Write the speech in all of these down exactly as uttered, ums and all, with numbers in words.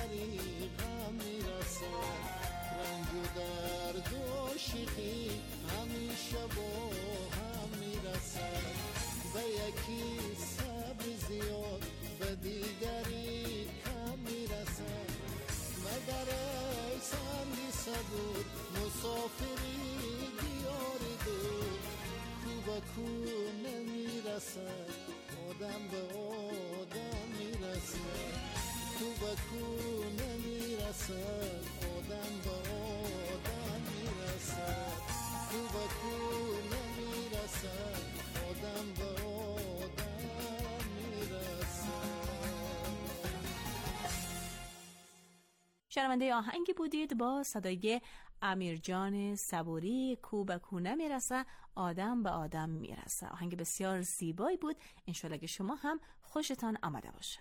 دریغم میرسد. رنج و درد و شیخی همیشه با هم میرسد. به یکی صبر زیاد به دیگری کم میرسد. مگر ای سنگی صبور مسافری دیاری دور، کو به کو نمیرسد آدم به آدم میرسد. کو به کو نمیرسد آدم به آدم میرسد. کو به کو نمیرسد آدم به آدم میرسد. شنونده آهنگی بودید با صدای امیرجان صبوری، کو به کو نمیرسه آدم به آدم میرسه. آهنگ بسیار زیبایی بود، انشالله که شما هم خوشتان آمده باشه.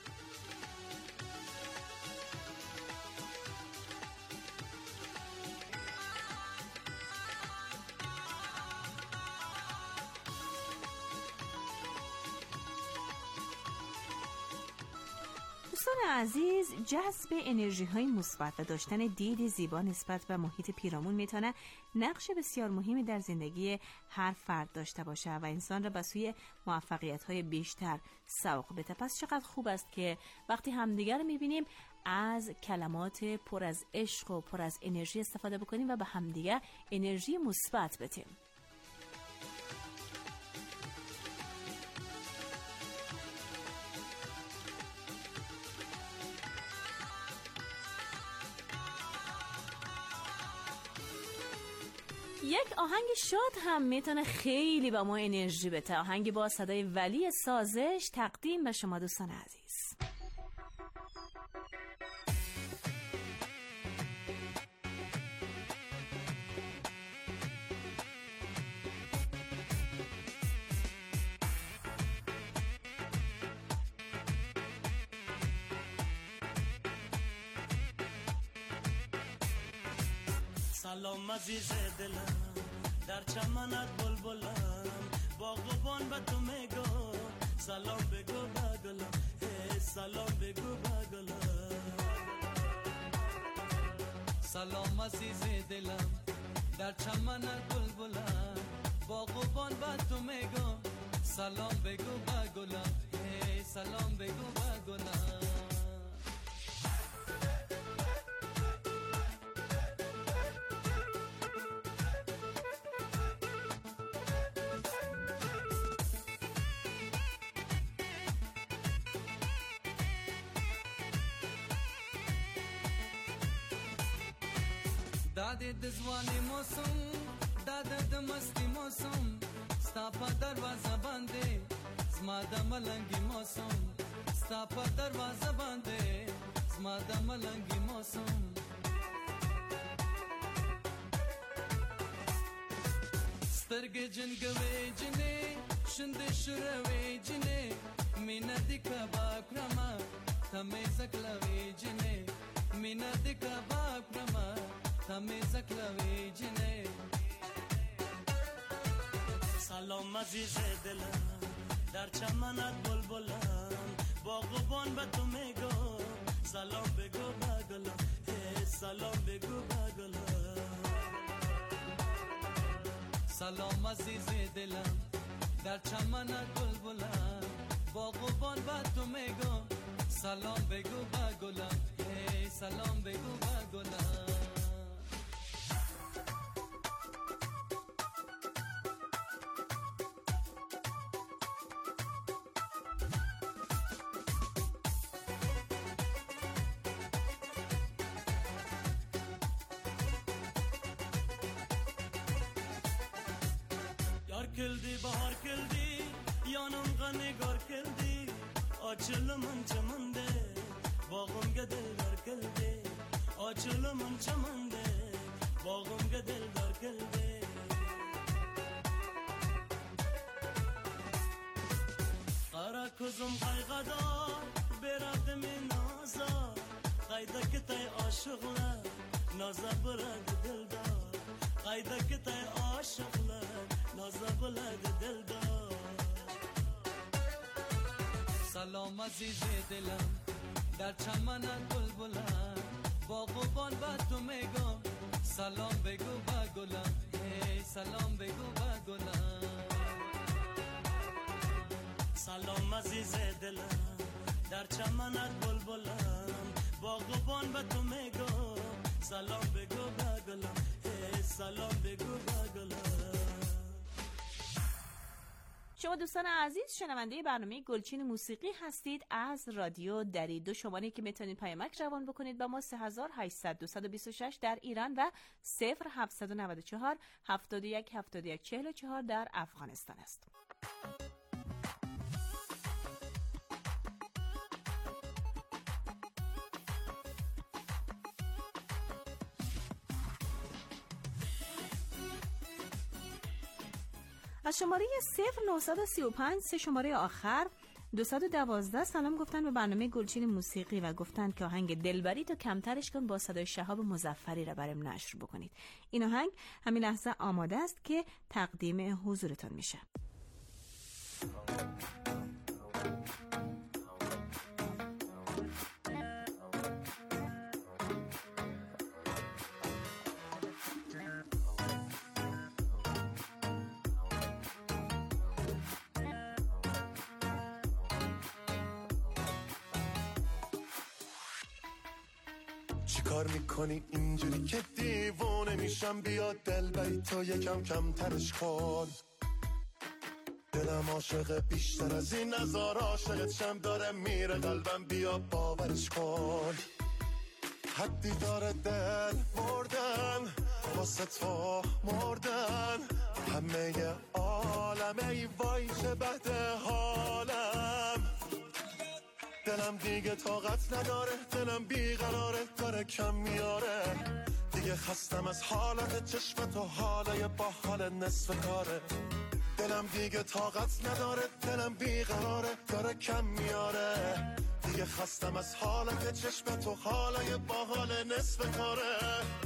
دوستان عزیز، جذب انرژی های مثبت و داشتن دید زیبا نسبت به محیط پیرامون میتونه نقش بسیار مهمی در زندگی هر فرد داشته باشه و انسان را به سوی موفقیت های بیشتر سوق بده. پس چقدر خوب است که وقتی همدیگر رو میبینیم از کلمات پر از عشق و پر از انرژی استفاده بکنیم و به همدیگر انرژی مثبت بدیم. یک آهنگ شاد هم میتونه خیلی با ما انرژی بده. آهنگی با صدای ولی سازش تقدیم به شما دوستان عزیز. سلام عزیز دلم، در چمنت بلبلم، باغبان به تو میگو سلام بگو به گلم، hey, سلام بگو به گلم. سلام عزیز دلم، در چمنت بلبلم، باغبان به تو میگو سلام بگو به گلم، hey, سلام بگو به گلم. داده دزوانی موسم، داده دمستی موسم، ستا پا دروازه بانده زما د ملنگی موسم، ستا پا دروازه بانده زما د ملنگی موسم. سترگی جنگوی جنی شند شروی جنی مینا دی کباب کرما تمیز کلوی جنی مینا دی کباب کرما تمیز کلوی جنی. سلام عزیز دلم، در چمنت بلبلم، باغبان به تو میگو سلام بگو به گلم، hey, سلام بگو به گلم. سلام عزیز دلم، در چمنت بلبلم، باغبان به تو میگو سلام بگو به گلم، hey, سلام بگو به گلم. Yar kildi, bahar kildi, yanımga nigar kildi, açılımın çamında, bağımga dilber kildi, açılımın çamında, bağımga dilber kildi. Kara kuzum kaygada, beradimin naza, kaydaki tay aşıklar, naza bırak dildar, kaydaki tay aşıklar, naza bırak dildar. سلام عزیز دلم، در چمنت بلبلم باغبان با تو میگم سلام بگو با گلم هی سلام بگو با گلم سلام عزیز دلم در چمنت بلبلم باغبان با تو میگم سلام بگو با گلم هی سلام بگو با گلم. شما دوستان عزیز شنونده برنامه گلچین موسیقی هستید از رادیو دری. دو شماره که میتونید پیامک روان بکنید با ما سه هزار و هشتصد دویست و بیست و شش در ایران و صفر هفتصد و نود و چهار هفتاد و یک هفتاد و یک چهل و چهار در افغانستان است. از شماره صفر نهصد و سی و پنج سه شماره آخر دویست و دوازده سلام گفتن به برنامه گلچین موسیقی و گفتن که آهنگ دلبری تو کمترش کن با صدای شهاب مظفری را برام نشر بکنید. این آهنگ همین لحظه آماده است که تقدیم حضورتان میشه. کار میکنی اینجوری که دیوونه میشم بیا دلبری تو یکم کم ترش کن دلم عاشق بیشتر از این نظار عاشقت شم داره میره قلبم بیا باورش کن حدی داره دل مردن واسه تو مردن همه عالم ای وای چه بد حالم دلم دیگه طاقت نداره دلم بیقراره داره کم میاره دیگه خستم از حالت چشمت و حالای با حال نصف کاره دلم دیگه طاقت نداره دلم بیقراره داره کم میاره دیگه خستم از حالت چشمت و حالای با حال نصف کاره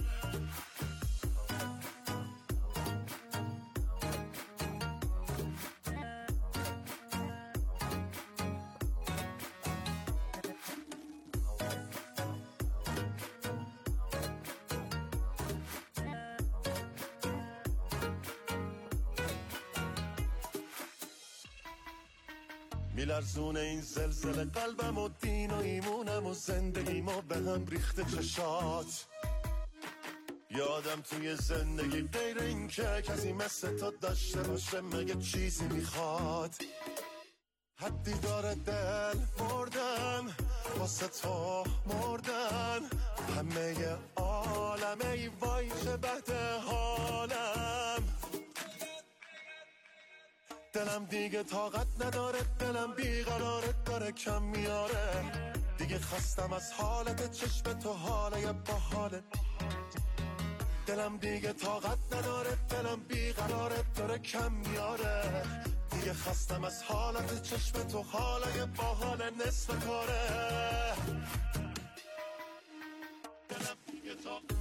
میلرزون این زلزله قلبم و دین و ایمونم و زندگیم و به هم ریخته چشات یادم توی زندگی غیر این که کسی مثل تو داشته باشه مگه چیزی میخواد حدی داره دل مردن واسه تو مردن همه عالم ای وای چه بد حالم دلم دیگه طاقت نداره دلم بیقراره داره کم میاره دیگه خستم از حالت چشم تو حالای با حالت دلم دیگه طاقت نداره دلم بیقراره داره کم میاره دیگه خستم از حالت چشم تو حالای با حال نصف کاره دلم دیگه طاقت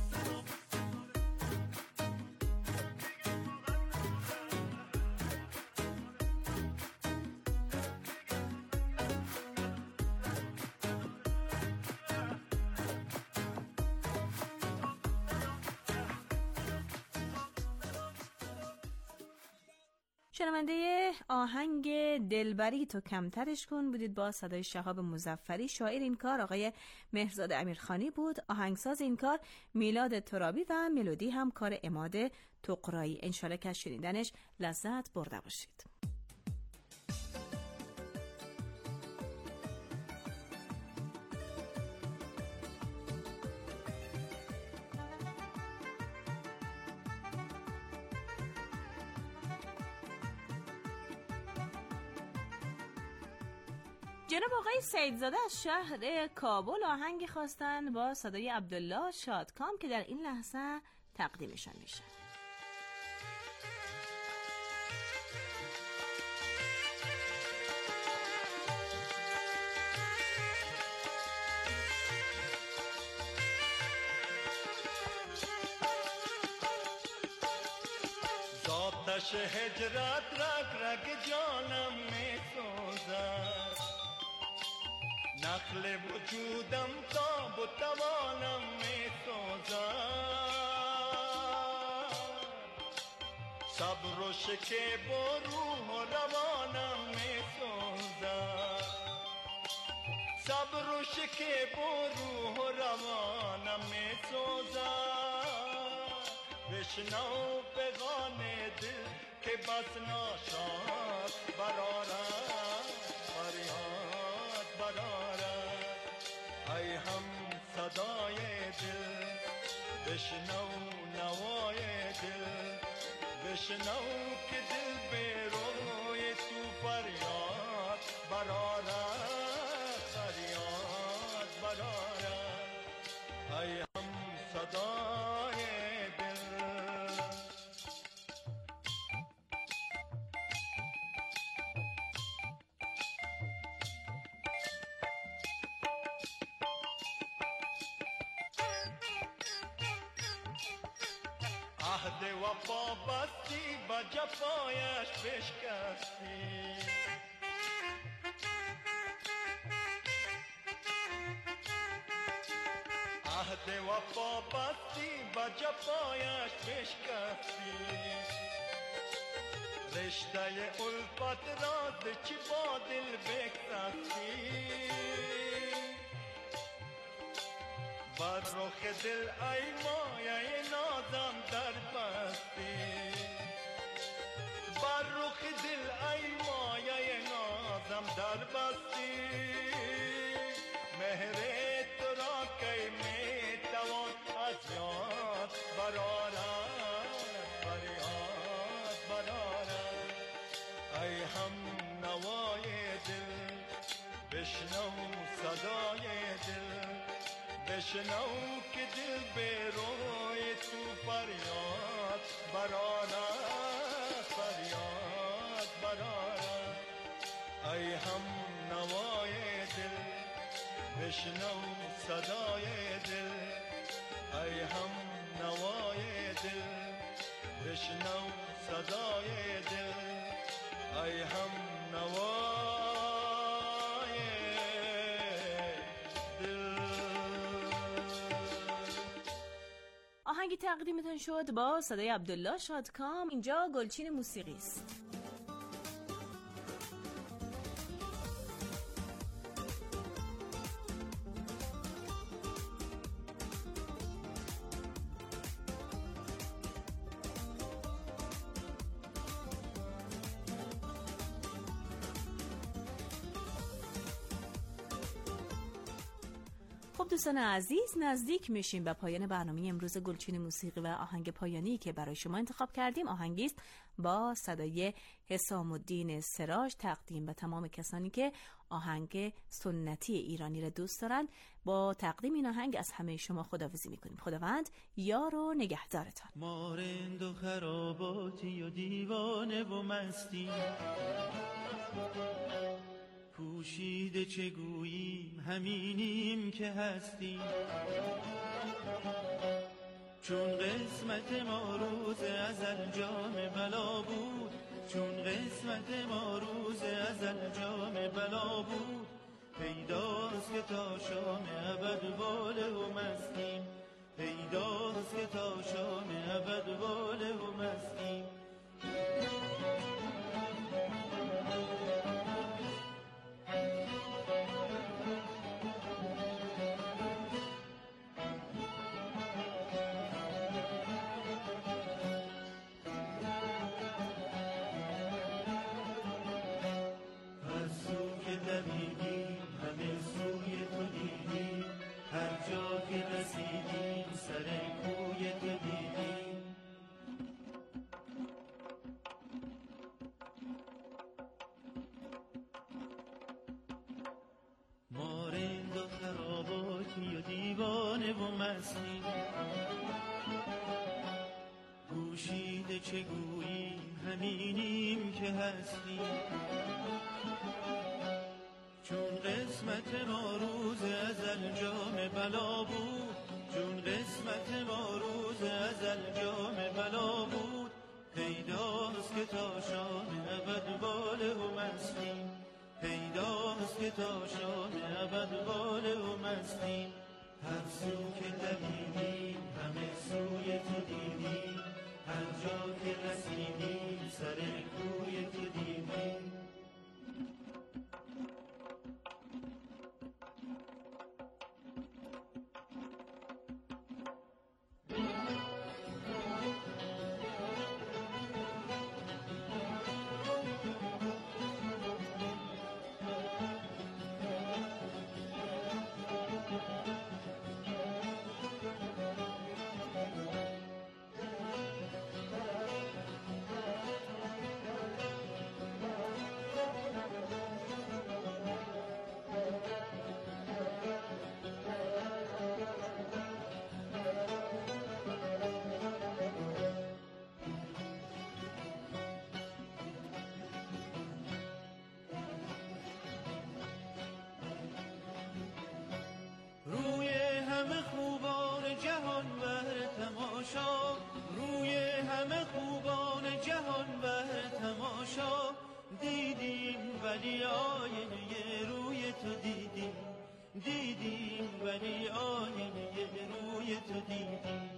شنونده آهنگ دلبری تو کمترش کن بودید با صدای شهاب مظفری. شاعر این کار آقای مهرزاد امیرخانی بود، آهنگساز این کار میلاد ترابی و ملودی هم کار عماد طغرایی. انشالله که از شنیدنش لذت برده باشید. جناب آقای سیدزاده از شهر کابل آهنگی خواستن با صدای عبدالله شادکام که در این لحظه تقدیمشان میشه. آتش هجرت رگ رگ جانم می سوزد نخل وجودم تاب و توانم می سوزد، صبر و شکیب و روح و روانم می سوزد، صبر و شکیب و روح و روانم می سوزد. بشنو پیغام دل که بس ناشاد برآرد، فریاد برآرد. ای هم صدای دل بشنو نوای دل، بشنو که دل به روی تو فریاد برآرد، فریاد برآرد. ای هم صدای دل. عهد وفا بستی با جفایش بشکستی، عهد وفا بستی با جفایش بشکستی. رشته الفت را ز چی با دل بگسستی، بر رخ دل ای مایه نازم در بستی، بر رخ دل ای مایه نازم در بستی. مهر تو را کی می توان از یاد برآرد، فریاد برآرد. ای هم نوای دل بشنو صدای دل، بشنو که دل به روی تو فریاد برآرد، فریاد برآرد. ای هم نوای دل بشنو صدای دل، ای هم نوای دل بشنو صدای دل، ای هم نوای آهنگی تقدیمتون شد با صدای عبدالله شادکام. اینجا گلچین موسیقی است. خب دوستان عزیز، نزدیک میشیم به پایان برنامه امروز گلچین موسیقی و آهنگ پایانی که برای شما انتخاب کردیم آهنگی است با صدای حسام الدین سراج، تقدیم به تمام کسانی که آهنگ سنتی ایرانی را دوست دارند. با تقدیم این آهنگ از همه شما خداحافظی میکنیم. خداوند یار و نگهدارتان. ما رند و خراباتی و دیوانه و مستی، پوشیده چه گوییم همینیم که هستیم. چون قسمت ما روز ازل جام بلا بود، چون قسمت ما روز ازل جام بلا بود. پیداست که تا شام ابد واله و مستیم، پیداست که تا شام ابد واله و مستیم. پوشیده چه گوییم همینیم که هستیم. چون قسمت ما روز ازل جام بلا بود، چون قسمت ما روز ازل جام بلا بود. پیداست که تا شام ابد باله و مستیم، پیداست که تا شام ابد باله و مستیم. هر سو که دویدیم همه سوی تو دیدیم، هر جا که رسیدیم سر کوی تو دیدیم. روی همه خوبان جهان بر تماشا، روی همه خوبان جهان بر تماشا، دیدیم ولی آینه روی تو دیدیم، دیدیم ولی آینه روی تو دیدیم.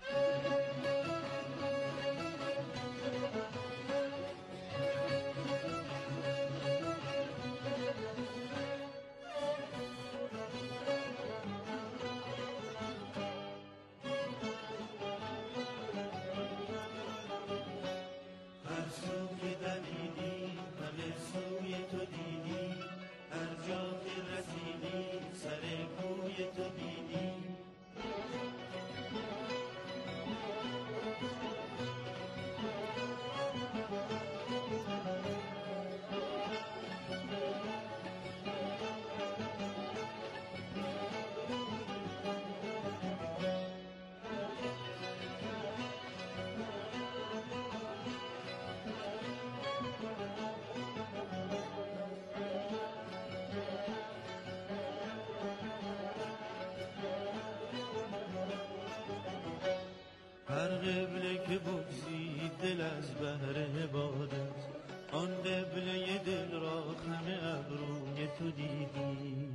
هر قبله که بگذید دل از بهر عبادت، آن قبله دل را خم ابروی تو دیدی.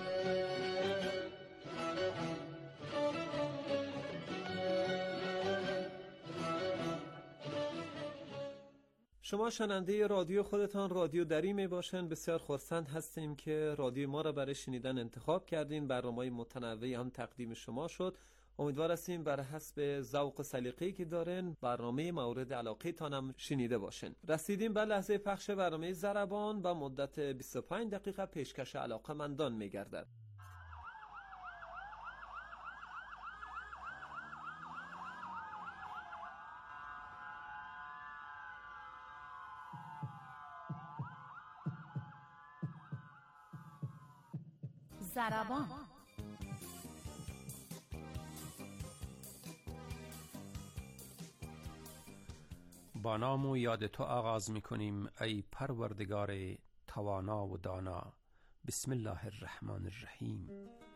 شما شنونده رادیو خودتان رادیو دری می باشن. بسیار خرسند هستیم که رادیو ما را برای شنیدن انتخاب کردین. برنامه‌های متنوعی هم تقدیم شما شد. امیدوار هستیم بر حسب ذوق و سلیقه‌ای که دارن برنامه مورد علاقه تانم شنیده باشن. رسیدیم به لحظه پخش برنامه ضربان و مدت بیست و پنج دقیقه پیشکش علاقه‌مندان می‌گردد. ضربان. با نام و یاد تو آغاز می کنیم ای پروردگار توانا و دانا. بسم الله الرحمن الرحیم.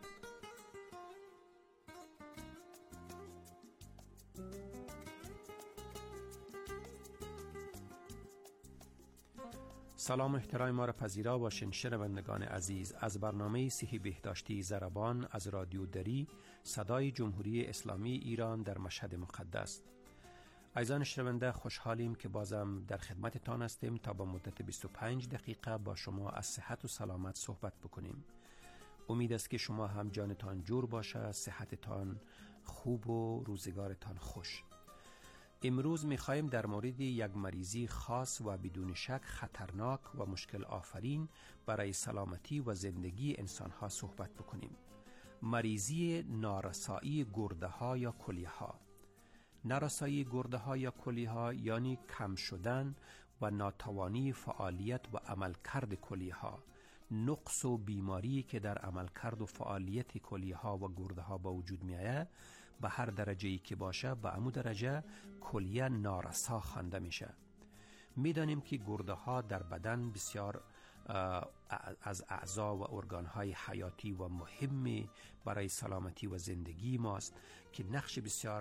سلام و احترام ما را پذیرا باشین شنوندگان عزیز از برنامه صحی بهداشتی ضربان از رادیو دری، صدای جمهوری اسلامی ایران در مشهد مقدس. عزیزان شنونده، خوشحالیم که بازم در خدمتتان هستیم تا با مدت بیست و پنج دقیقه با شما از صحت و سلامت صحبت بکنیم. امید است که شما هم جانتان جور باشه، صحتتان خوب و روزگارتان خوش. امروز می‌خوایم در مورد یک مریضی خاص و بدون شک خطرناک و مشکل آفرین برای سلامتی و زندگی انسان‌ها صحبت بکنیم. مریضی نارسایی گرده‌ها یا کلیه‌ها. نارسایی گرده‌ها یا کلیه‌ها یعنی کم شدن و ناتوانی فعالیت و عملکرد کلیه‌ها، نقص و بیماری که در عملکرد و فعالیت کلیه‌ها و گرده‌ها با وجود می‌آید، به هر درجه‌ای که باشه به عمو درجه کلیه نارسا خوانده میشه. میدانیم که گرده‌ها در بدن بسیار از اعضا و ارگان‌های حیاتی و مهم برای سلامتی و زندگی ماست که نقش بسیار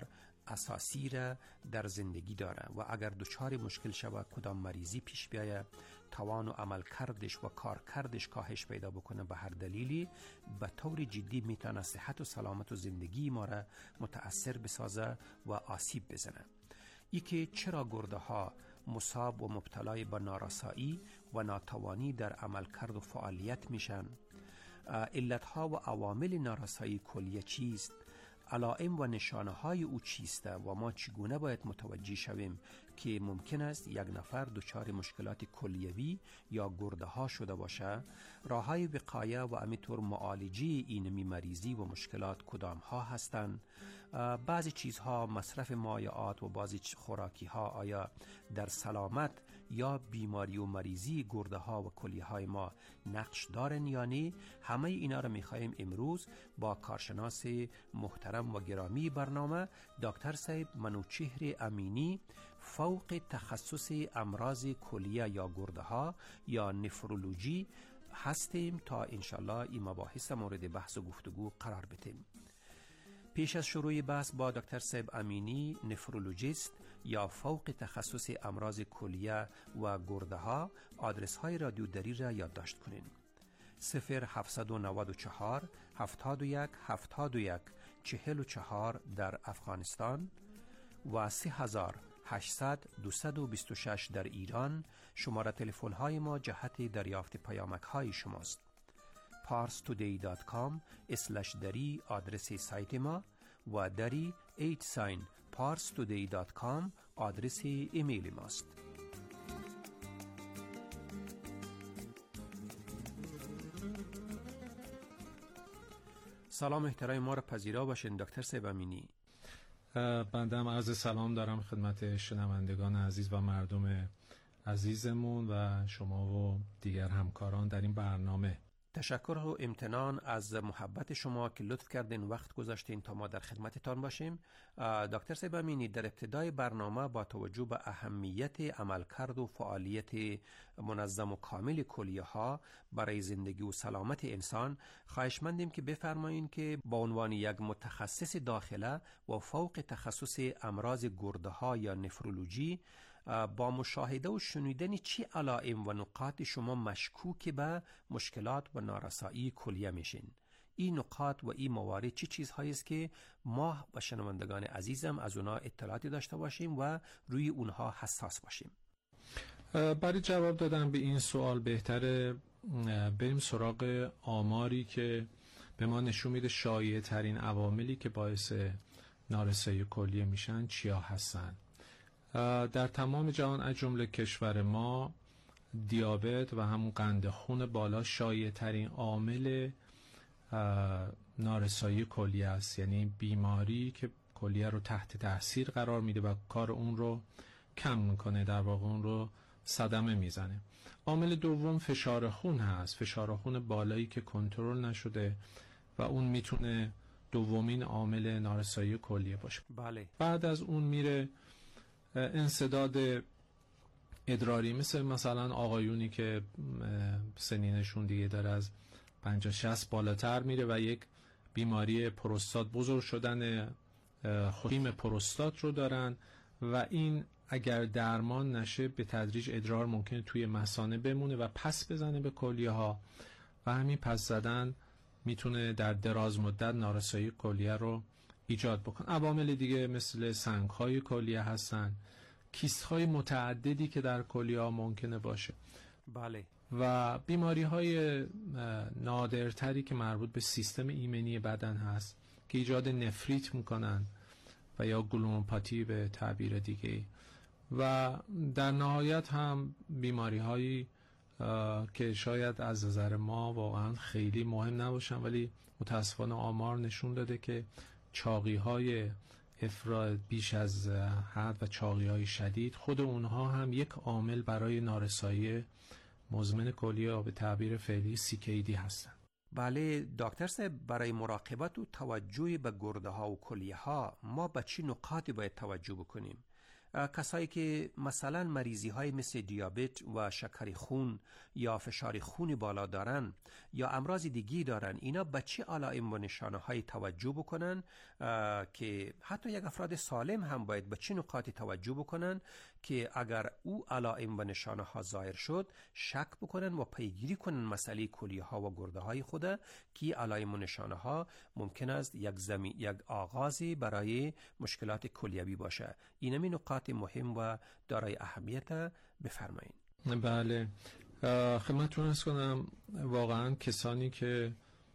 اساسی را در زندگی داره و اگر دچار مشکل شود کدام مریضی پیش بیاید توان و عمل کردش و کار کردش کاهش پیدا بکنه به هر دلیلی به طور جدی میتونه صحت و سلامت و زندگی ما را متأثر بسازه و آسیب بزنه. ای که چرا گرده ها مصاب و مبتلای به نارسایی و ناتوانی در عمل کرد و فعالیت میشن، علتها و عوامل نارسایی کلیه چیست، علائم و نشانه های او چیسته و ما چگونه باید متوجه شویم که ممکن است یک نفر دچار مشکلات کلیوی یا گرده ها شده باشه، راه های وقایه و همینطور معالجه این مریضی و مشکلات کدام ها هستند، بعضی چیزها مصرف مایعات و بعضی خوراکی ها آیا در سلامت یا بیماری و مریضی گرده ها و کلیه های ما نقش دارن یا نه. همه اینا رو میخوایم امروز با کارشناس محترم و گرامی برنامه دکتر صاحب منوچهر امینی فوق تخصص امراض کلیه یا گرده ها یا نفرولوژی هستیم تا انشالله این مباحث مورد بحث و گفتگو قرار بدیم. پیش از شروع بحث با دکتر صاحب امینی نفرولوژیست یا فوق تخصص امراض کلیه و گرده ها آدرس های رادیو دری را یادداشت کنین: صفر هفتصد و نود و چهار هفتاد و یک هفتاد و یک چهل و چهار در افغانستان و سه هزار و هشتصد دویست و بیست و شش در ایران. شماره تلفن های ما جهت دریافت پیامک های شماست. پارس تودی دات کام اسلش دری آدرس سایت ما و دری ایت ساین پارس تودی دات کام آدرس ایمیل ماست. سلام احترام ما را پذیرا باشین دکتر صاحب امینی. بنده هم عرض سلام دارم خدمت شنوندگان عزیز و مردم عزیزمون و شما و دیگر همکاران در این برنامه. تشکر و امتنان از محبت شما که لطف کردین وقت گذاشتین تا ما در خدمتتان باشیم. دکتر صاحب امینی، در ابتدای برنامه با توجه به اهمیت عملکرد و فعالیت منظم و کامل کلیه ها برای زندگی و سلامت انسان خواهشمندیم که بفرمایین که با عنوان یک متخصص داخله و فوق تخصص امراض گرده ها یا نفرولوژی با مشاهده و شنیدن چی علائم و نقاط شما مشکوک به مشکلات و نارسایی کلیه میشین؟ این نقاط و این موارد چی چیزهایی است که ما و شنوندگان عزیزم از اونها اطلاعاتی داشته باشیم و روی اونها حساس باشیم؟ برای جواب دادن به این سوال بهتره بریم سراغ آماری که به ما نشون میده شایع ترین عواملی که باعث نارسایی کلیه میشن چیا هستن. در تمام جهان از جمله کشور ما دیابت و همون قند خون بالا شایع ترین عامل نارسایی کلیه است، یعنی بیماری که کلیه رو تحت تاثیر قرار میده و کار اون رو کم میکنه، در واقع اون رو صدمه میزنه. عامل دوم فشار خون هست، فشار خون بالایی که کنترل نشده و اون میتونه دومین عامل نارسایی کلیه باشه. بله. بعد از اون میره انسداد ادراری، مثل مثلا آقایونی که سنینشون دیگه داره از پنجاه شصت بالاتر میره و یک بیماری پروستات، بزرگ شدن خیم پروستات رو دارن و این اگر درمان نشه به تدریج ادرار ممکنه توی مثانه بمونه و پس بزنه به کلیه ها و همین پس زدن میتونه در دراز مدت نارسایی کلیه رو ایجاد بکن. عوامل دیگه مثل سنگ‌های کلیه هستن، کیست‌های متعددی که در کلیه ها ممکنه باشه. بله. و بیماری‌های نادرتری که مربوط به سیستم ایمنی بدن هست که ایجاد نفریت میکنن و یا گلوموپاتی به تعبیر دیگه. و در نهایت هم بیماری‌هایی که شاید از نظر ما واقعا خیلی مهم نباشن ولی متاسفانه آمار نشون داده که چاقی‌های افراط بیش از حد و چاقی‌های شدید خود اونها هم یک عامل برای نارسایی مزمن کلیه و به تعبیر فعلی سی کی دی هستن. بله دکتر صاحب، برای مراقبت و توجه به گرده ها و کلیه ها ما به چی نقاطی باید توجه بکنیم؟ کسایی که مثلا مریضی های مثل دیابت و شکر خون یا فشار خون بالا دارن یا امراض دیگی دارن، اینا به چه علائم و نشانه های توجه بکنن که حتی یک افراد سالم هم باید به چه نکاتی توجه بکنن که اگر او علائم و نشانه ها ظاهر شد شک بکنن و پیگیری کنن مسئله کلیه ها و گرده های خود که علائم و نشانه ها ممکن است یک زمین یک آغازی برای مشکلات کلیوی باشه. اینمی نکات مهم و دارای اهمیت بفرمایید. بله، خدمتتون عرض کنم واقعا کسانی که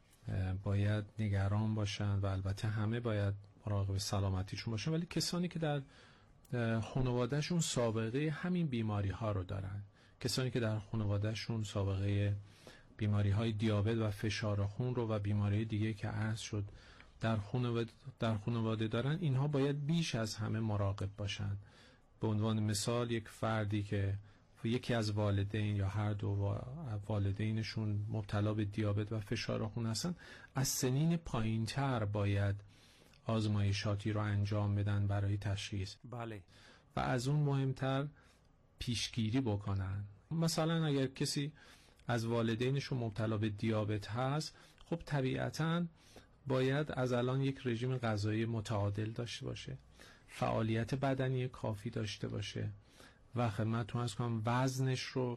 باید نگران باشن و البته همه باید مراقب سلامتیشون باشن، ولی کسانی که در خانوادهشون سابقه همین بیماری ها رو دارن، کسانی که در خانوادهشون سابقه بیماری های دیابت و فشار خون رو و بیماری دیگه که عرض شد در خانواده در خانواده دارن، اینها باید بیش از همه مراقب باشن. به عنوان مثال یک فردی که یکی از والدین یا هر دو والدینشون مبتلا به دیابت و فشار خون هستن، از سنین پایین‌تر باید آزمایشاتی رو انجام بدن برای تشخیص. بله. و از اون مهمتر پیشگیری بکنن. مثلا اگر کسی از والدینشون مبتلا به دیابت هست، خب طبیعتاً باید از الان یک رژیم غذایی متعادل داشته باشه، فعالیت بدنی کافی داشته باشه و خدمتتون عرض کنم وزنش رو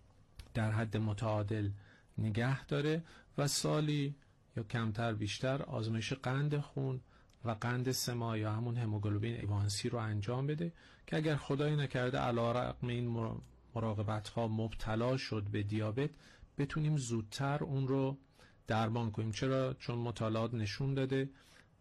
در حد متعادل نگه داره و سالی یا کمتر بیشتر آزمایش قند خون و قند سما یا همون هموگلوبین ایوانسی رو انجام بده که اگر خدای نکرده علیرغم این مراقبت ها مبتلا شد به دیابت، بتونیم زودتر اون رو درمان کنیم. چرا؟ چون مطالعات نشون داده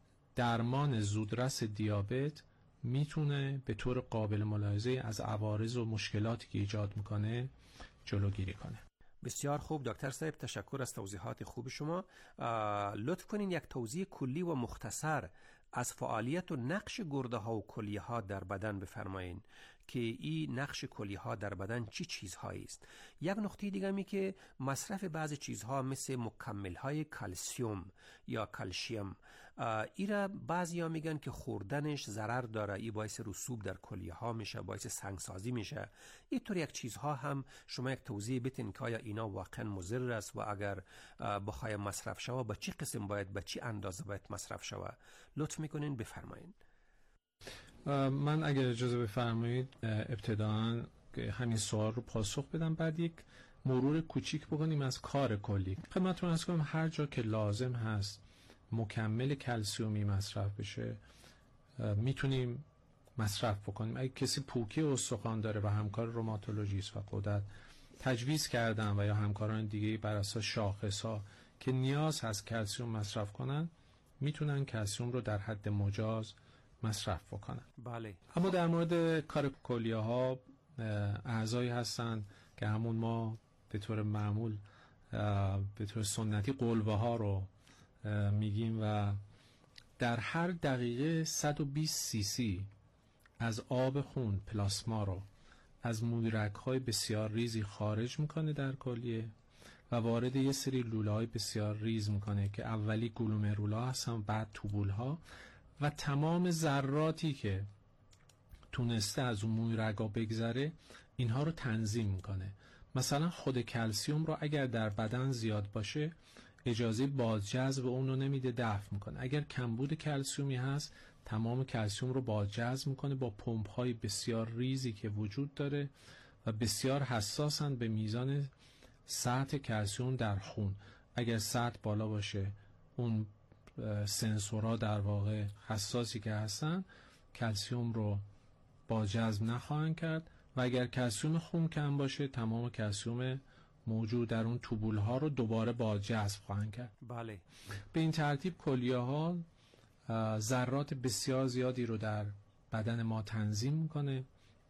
درمان زودرس دیابت میتونه به طور قابل ملاحظه از عوارض و مشکلاتی که ایجاد میکنه جلوگیری کنه. بسیار خوب دکتر صاحب، تشکر از توضیحات خوب شما. لطف کنین یک توضیح کلی و مختصر از فعالیت و نقش گرده ها و کلیه ها در بدن بفرمایین که این نقش کلیه ها در بدن چی چیزهایی است. یک نکته دیگه می که مصرف بعضی چیزها مثل مکمل های کلسیوم یا کلشیم، ایرا بعضی ها میگن که خوردنش ضرر داره، ای باعث رسوب در کلیه ها میشه، باعث سنگسازی میشه. اینطور یک چیزها هم شما یک توضیح بتین که آیا اینا واقعا مضر است و اگر بخوای مصرف شوه به چی قسم باید، به چی اندازه باید مصرف شوه؟ لطف میکنین بفرمایید. من اگر اجازه بفرمایید ابتداً همین سوال رو پاسخ بدم، بعد یک مرور کوچیک بکنیم از کار کلی. خدمتتون عرض کنم هر جا که لازم هست مکمل کلسیومی مصرف بشه میتونیم مصرف بکنیم. اگه کسی پوکی استخوان داره و همکار روماتولوژیست و غدد تجویز کردن و یا همکاران دیگه بر اساس شاخص‌ها که نیاز هست کلسیوم مصرف کنن، میتونن کلسیوم رو در حد مجاز مصرف بکنن. بله. اما در مورد کار کلیه ها اعضایی هستن که همون ما به طور معمول به طور سنتی قلوه ها رو میگیم و در هر دقیقه صد و بیست سی سی از آب خون پلاسما رو از مدرک های بسیار ریزی خارج میکنه در کلیه و وارد یه سری لوله های بسیار ریز میکنه که اولی گلومرولا هستن، بعد توبول ها و تمام ذراتی که تونسته از اون مدرک‌ها بگذره اینها رو تنظیم میکنه. مثلا خود کلسیوم رو اگر در بدن زیاد باشه اجازه بازجذب اون رو نمیده، دفع میکنه. اگر کمبود کلسیومی هست تمام کلسیوم رو بازجذب میکنه با پمپ های بسیار ریزی که وجود داره و بسیار حساسن به میزان سطح کلسیوم در خون. اگر سطح بالا باشه اون سنسورها در واقع حساسی که هستن کلسیوم رو بازجذب نخواهند کرد و اگر کلسیوم خون کم باشه تمام کلسیوم موجود در اون توبول ها رو دوباره بازجذب خواهند کرد. بله. به این ترتیب کلیه ها ذرات بسیار زیادی رو در بدن ما تنظیم میکنه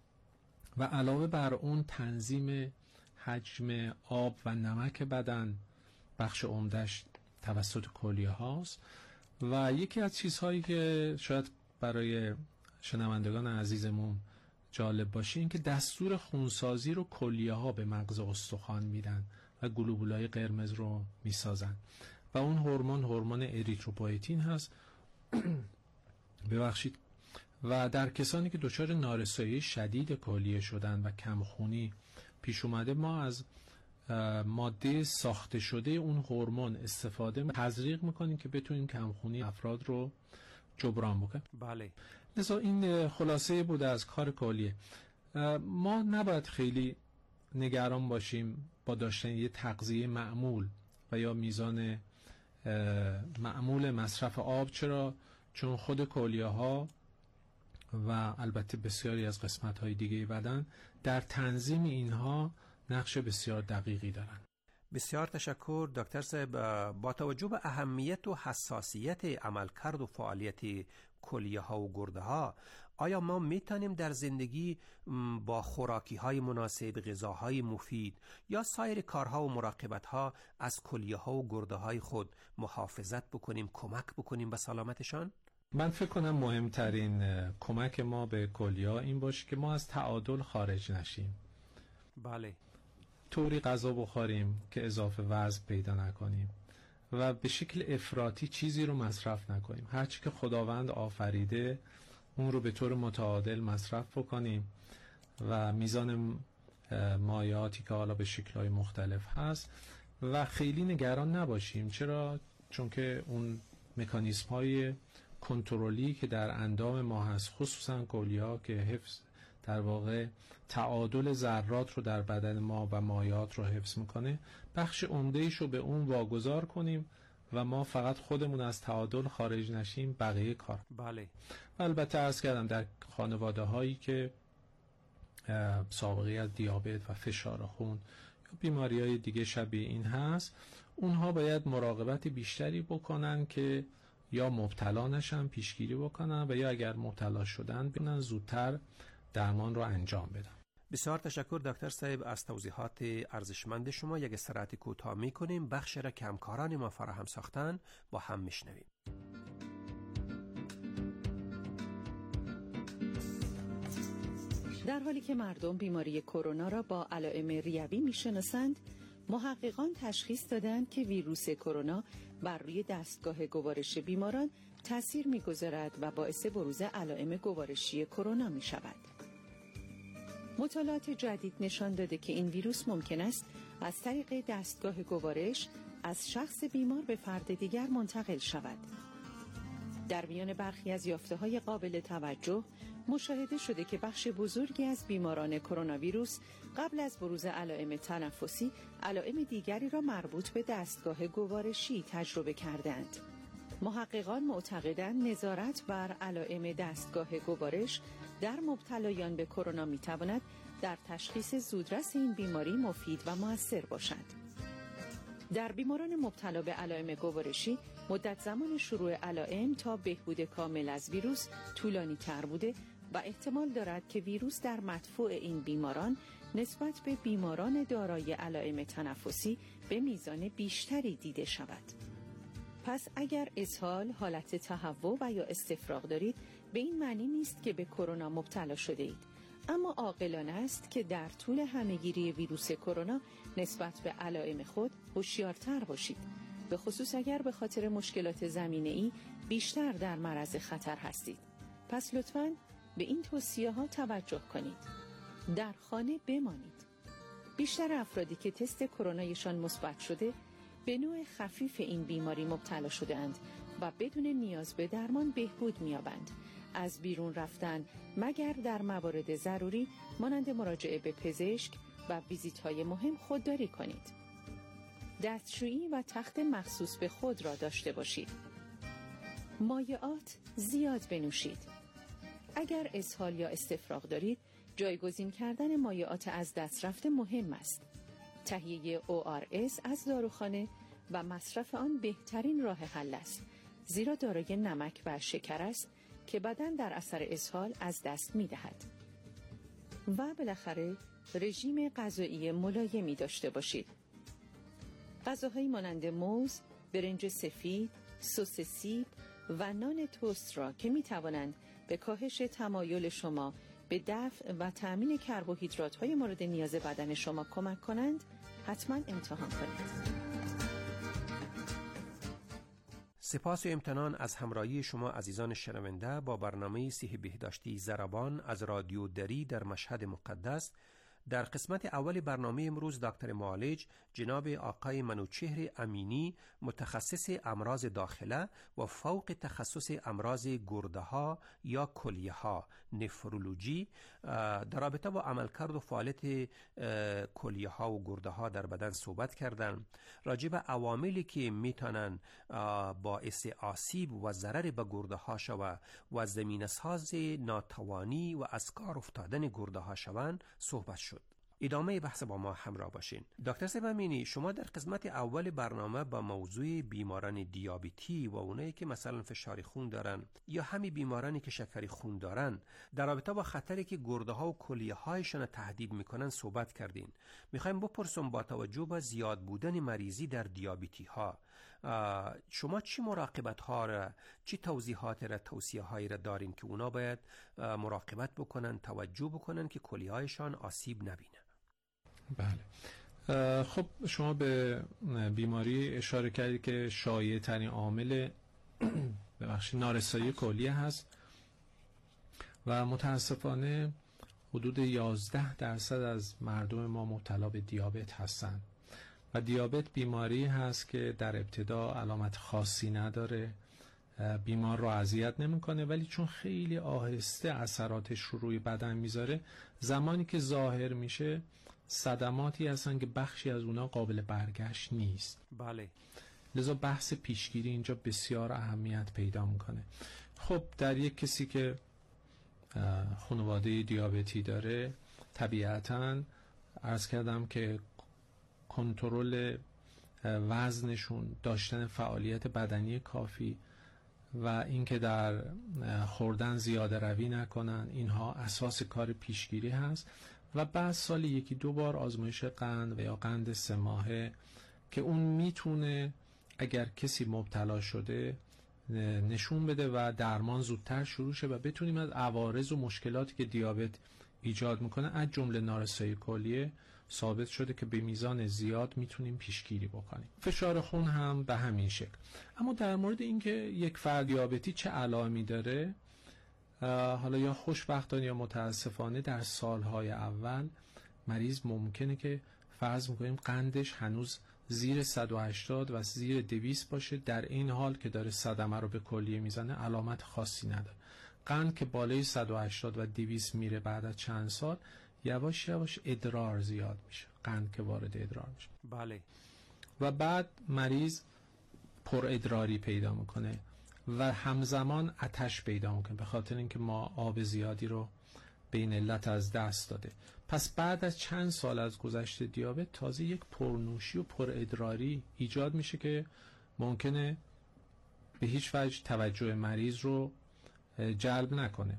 و علاوه بر اون تنظیم حجم آب و نمک بدن بخش عمده‌اش توسط کلیه هاست. و یکی از چیزهایی که شاید برای شنوندگان عزیزمون جالب باشه این که دستور خونسازی رو کلیه ها به مغز استخوان میدن و گلوبولای قرمز رو میسازن و اون هورمون هورمون اریتروپویتین هست. ببخشید و در کسانی که دچار نارسایی شدید کلیه شدن و کمخونی پیش اومده، ما از ماده ساخته شده اون هورمون استفاده تزریق میکنیم که بتونیم کمخونی افراد رو جبران بکنیم. بله. لذا این خلاصه بود از کار کلیه. ما نباید خیلی نگران باشیم با داشتن یه تغذیه معمول و یا میزان معمول مصرف آب. چرا؟ چون خود کلیه ها و البته بسیاری از قسمت های دیگه بدن در تنظیم اینها نقش بسیار دقیقی دارن. بسیار تشکر دکتر صاحب. با توجه به اهمیت و حساسیت عملکرد و فعالیت کلیه ها و گرده ها، آیا ما میتونیم در زندگی با خوراکی های مناسب، غذاهای مفید یا سایر کارها و مراقبت ها از کلیه ها و گرده های خود محافظت بکنیم، کمک بکنیم به سلامتشان؟ من فکر کنم مهمترین کمک ما به کلیه ها این باشه که ما از تعادل خارج نشیم. بله. طوری غذا بخوریم که اضافه وزن پیدا نکنیم و به شکل افراطی چیزی رو مصرف نکنیم. هرچی که خداوند آفریده اون رو به طور متعادل مصرف بکنیم و میزان مایعاتی که حالا به شکل‌های مختلف هست و خیلی نگران نباشیم. چرا؟ چون که اون مکانیزم‌های کنترلی که در اندام ما هست، خصوصا کلیه‌ها که حفظ در واقع تعادل ذرات رو در بدن ما و مایعات رو حفظ میکنه، بخش عمده‌ایش رو به اون واگذار کنیم و ما فقط خودمون از تعادل خارج نشیم، بقیه کار. بله. البته عرض کردم در خانواده هایی که سابقه از دیابت و فشار خون یا بیماری های دیگه شبیه این هست، اونها باید مراقبت بیشتری بکنن که یا مبتلا نشن، پیشگیری بکنن و یا اگر مبتلا شدن بتونن زودتر درمان رو انجام بدن. بسیار تشکر دکتر صاحب از توضیحات ارزشمند شما. یک استراحت کوتاه می‌کنیم، بخش را که همکاران ما فراهم ساختن با هم میشنویم. در حالی که مردم بیماری کرونا را با علائم ریوی میشناسند، محققان تشخیص دادند که ویروس کرونا بر روی دستگاه گوارش بیماران تأثیر می‌گذارد و باعث بروز علائم گوارشی کرونا می‌شود. مطالعات جدید نشان داده که این ویروس ممکن است از طریق دستگاه گوارش از شخص بیمار به فرد دیگر منتقل شود. در میان برخی از یافته‌های قابل توجه مشاهده شده که بخش بزرگی از بیماران کرونا ویروس قبل از بروز علائم تنفسی علائم دیگری را مربوط به دستگاه گوارشی تجربه کردند. محققان معتقدند نظارت بر علائم دستگاه گوارش در مبتلایان به کرونا میتواند در تشخیص زودرس این بیماری مفید و مؤثر باشد. در بیماران مبتلا به علائم گوارشی مدت زمان شروع علائم تا بهبود کامل از ویروس طولانی تر بوده و احتمال دارد که ویروس در مدفوع این بیماران نسبت به بیماران دارای علائم تنفسی به میزان بیشتری دیده شود. پس اگر اسهال، حالت تهوع و یا استفراغ دارید، به این معنی نیست که به کرونا مبتلا شده اید، اما عاقلانه است که در طول همهگیری ویروس کرونا نسبت به علائم خود هوشیارتر باشید، به خصوص اگر به خاطر مشکلات زمینه‌ای بیشتر در معرض خطر هستید. پس لطفاً به این توصیه ها توجه کنید. در خانه بمانید. بیشتر افرادی که تست کرونایشان مثبت شده به نوع خفیف این بیماری مبتلا شده‌اند و بدون نیاز به درمان بهبود می‌یابند. از بیرون رفتن مگر در موارد ضروری مانند مراجعه به پزشک و ویزیت‌های مهم خودداری کنید. دستشویی و تخت مخصوص به خود را داشته باشید. مایعات زیاد بنوشید. اگر اسهال یا استفراغ دارید، جایگزین کردن مایعات از دست رفته مهم است. تهیه او آر اس از داروخانه و مصرف آن بهترین راه حل است، زیرا دارای نمک و شکر است که بدن در اثر اسهال از دست می دهد. و بالاخره رژیم غذایی ملایمی داشته باشید. غذاهایی مانند موز، برنج سفید، سس سیب و نان توست را که می توانند به کاهش تمایل شما به دفع و تأمین کربوهیدرات‌های مورد نیاز بدن شما کمک کنند، حتما امتحان کنید. سپاس و امتنان از همراهی شما عزیزان شنونده با برنامه صحی بهداشتی ضربان از رادیو دری در مشهد مقدس. در قسمت اول برنامه امروز دکتر معالج جناب آقای منوچهر امینی متخصص امراض داخله و فوق تخصص امراض گرده ها یا کلیه ها نفرولوژی در رابطه با عملکرد و فعالیت کلیه ها و گرده ها در بدن صحبت کردند. راجع به عواملی که میتونن باعث آسیب و ضرر به گرده ها شوند و زمینه ساز ناتوانی و از کار افتادن گرده ها شوند صحبت شد. ادامه بحث با ما همراه باشین. دکتر صاحب امینی، شما در قسمت اول برنامه با موضوع بیماران دیابتی و اونایی که مثلا فشار خون دارن یا همین بیمارانی که شکر خون دارن در رابطه با خطری که گرده ها و کلیه هایشان تهدید میکنن صحبت کردین. میخوایم بپرسم با توجه به زیاد بودن مریضی در دیابتی ها شما چی مراقبت ها را، چی توضیحات را، توصیه هایی را دارین که اونا باید مراقبت بکنن، توجه بکنن که کلیه هایشان آسیب نبینه؟ بله، خب شما به بیماری اشاره کردید که شایع ترین عامل ببخشید نارسایی کلیه هست و متاسفانه حدود یازده درصد از مردم ما مبتلا به دیابت هستند و دیابت بیماری هست که در ابتدا علامت خاصی نداره، بیمار رو اذیت نمیکنه، ولی چون خیلی آهسته اثراتش رو روی بدن میذاره، زمانی که ظاهر میشه صدماتی هستن که بخشی از اونا قابل برگشت نیست. بله. لذا بحث پیشگیری اینجا بسیار اهمیت پیدا میکنه. خب در یک کسی که خانواده دیابتی داره، طبیعتاً عرض کردم که کنترل وزنشون، داشتن فعالیت بدنی کافی و اینکه در خوردن زیاده روی نکنن، اینها اساس کار پیشگیری هست. و بعد سال یکی دو بار آزمایش قند و یا قند سه ماهه که اون میتونه اگر کسی مبتلا شده نشون بده و درمان زودتر شروع شه و بتونیم از عوارض و مشکلاتی که دیابت ایجاد میکنه از جمله نارسایی کلیه ثابت شده که به میزان زیاد میتونیم پیشگیری بکنیم. فشار خون هم به همین شکل. اما در مورد اینکه یک فرد دیابتی چه علائمی داره، حالا یا خوشبختانه یا متاسفانه در سالهای اول مریض ممکنه که فرض میکنیم قندش هنوز زیر صد و هشتاد و زیر دویست باشه، در این حال که داره صدمه رو به کلیه میزنه علامت خاصی نداره. قند که بالای صد و هشتاد و دویست میره بعد از چند سال یواش یواش ادرار زیاد میشه، قند که وارد ادرار میشه. بله. و بعد مریض پر ادراری پیدا میکنه و همزمان آتش پیدا میکنه به خاطر اینکه ما آب زیادی رو به این علت از دست داده. پس بعد از چند سال از گذشت دیابت تازه یک پرنوشی و پر ادراری ایجاد میشه که ممکنه به هیچ وجه توجه مریض رو جلب نکنه.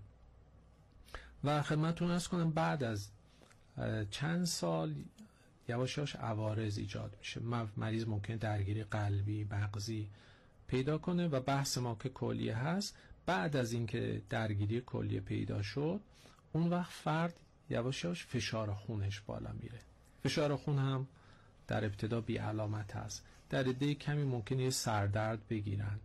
و خدمتتون عرض کنم بعد از چند سال یواش یواش عوارض ایجاد میشه. مریض ممکنه درگیری قلبی، مغزی پیدا کنه و بحث ما که کلیه هست. بعد از اینکه درگیری کلیه پیدا شد، اون وقت فرد یواش یواش فشار خونش بالا میره. فشار خون هم در ابتدا بی علامت هست، در عده کمی ممکنه یه سردرد بگیرن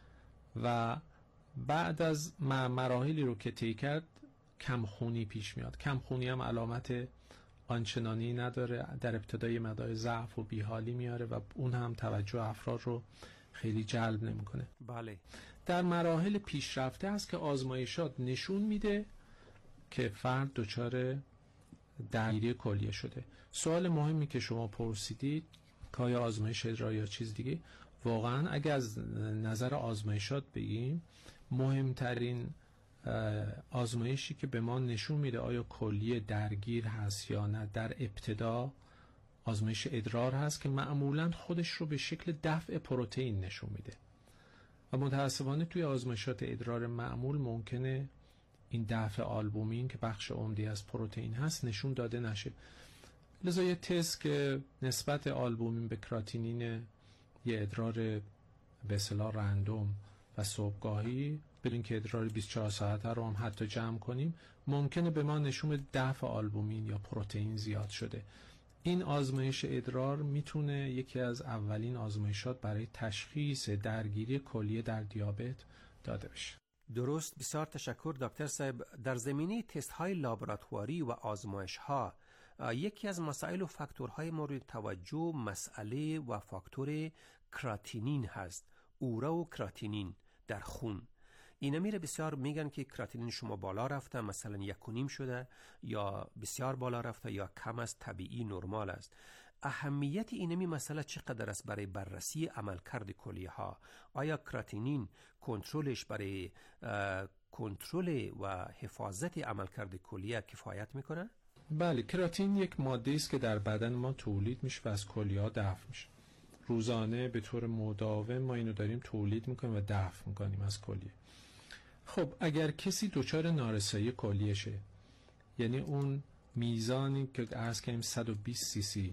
و بعد از مراحلی رو که طی کرد کم خونی پیش میاد. کم خونی هم علامت آنچنانی نداره، در ابتدای مقدار ضعف و بیحالی میاره و اون هم توجه افراد رو خیلی جلب نمیکنه. بله. در مراحل پیشرفته هست که آزمایشات نشون میده که فرد دچار درگیری کلیه شده. سوال مهمی که شما پرسیدید که آیا آزمایش ادرار یا چیز دیگه، واقعا اگر از نظر آزمایشات بگیم مهمترین آزمایشی که به ما نشون میده آیا کلیه درگیر هست یا نه در ابتدا آزمایش ادرار هست که معمولا خودش رو به شکل دفع پروتئین نشون میده و متاسفانه توی آزمایشات ادرار معمول ممکنه این دفع آلبومین که بخش عمدی از پروتئین هست نشون داده نشه. لذا یه تست که نسبت آلبومین به کراتینین یه ادرار به اصطلاح رندوم و صبحگاهی برین که ادرار بیست و چهار ساعته رو هم حتی جمع کنیم، ممکنه به ما نشون بده دفع آلبومین یا پروتئین زیاد شده. این آزمایش ادرار میتونه یکی از اولین آزمایشات برای تشخیص درگیری کلیه در دیابت داده بشه. درست، بسیار تشکر دکتر صاحب. در زمینه تست های لابراتواری و آزمایش ها یکی از مسائل و فاکتورهای مورد توجه مسئله و فاکتور کراتینین هست، اورا و کراتینین در خون. اینا میره بسیار میگن که کراتینین شما بالا رفته، مثلا یک و نیم شده یا بسیار بالا رفته یا کم از طبیعی نرمال است. اهمیت اینمی مسئله چقدر است برای بررسی عملکرد کلیه ها؟ آیا کراتینین کنترلش برای کنترل و حفاظت عملکرد کلیه کفایت میکنه؟ بله، کراتین یک ماده است که در بدن ما تولید میشه و از کلیه ها دفع میشه. روزانه به طور مداوم ما اینو داریم تولید میکنیم و دفع میکنیم از کلیه. خب اگر کسی دچار نارسایی کلیه شه، یعنی اون میزانی که عرض کنیم صد و بیست سی سی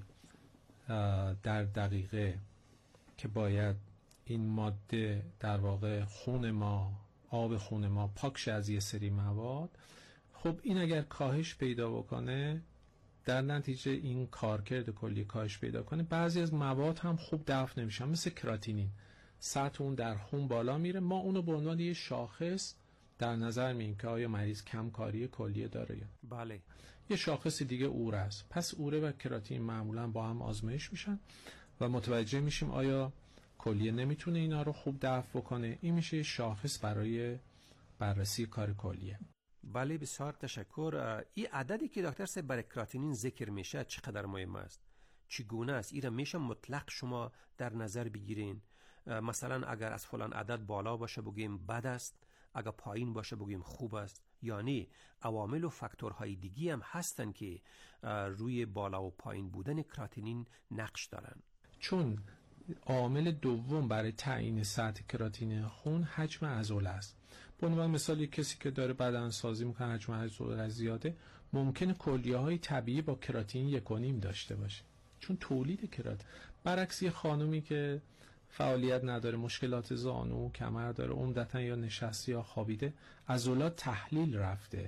در دقیقه که باید این ماده در واقع خون ما، آب خون ما پاک شه از یه سری مواد، خب این اگر کاهش پیدا بکنه، در نتیجه این کارکرد کلیه کاهش پیدا کنه، بعضی از مواد هم خوب دفع نمیشن، مثل کراتینین سطح اون در خون بالا میره. ما اونو به عنوان یه شاخص در نظر میگیریم که آیا مریض کم کاری کلیه داره یا بله. یه شاخص دیگه اوره است. پس اوره و کراتین معمولا با هم آزمایش میشن و متوجه میشیم آیا کلیه نمیتونه اینا رو خوب دفع بکنه. این میشه یه شاخص برای بررسی کار کلیه. بله، بسیار تشکر. این عددی که دکتر صاحب برای کراتینین ذکر میشه چقدر مهم است؟ چگونه است؟ این میشه مطلق شما در نظر بگیرین؟ مثلا اگر از فلان عدد بالا باشه بگیم بد است، اگر پایین باشه بگیم خوب است؟ یعنی عوامل و فاکتورهای دیگی هم هستن که روی بالا و پایین بودن کراتینین نقش دارن. چون عامل دوم برای تعیین سطح کراتین خون حجم عضله است. به عنوان مثال یک کسی که داره بدنسازی میکنه، حجم عضله زیاده، ممکنه کلیه‌های طبیعی با کراتین یک و نیم داشته باشه چون تولید کراتین. برعکس یه خانومی که فعالیت نداره، مشکلات زانو و کمر داره، عمدتاً یا نشسته یا خوابیده، عضلات تحلیل رفته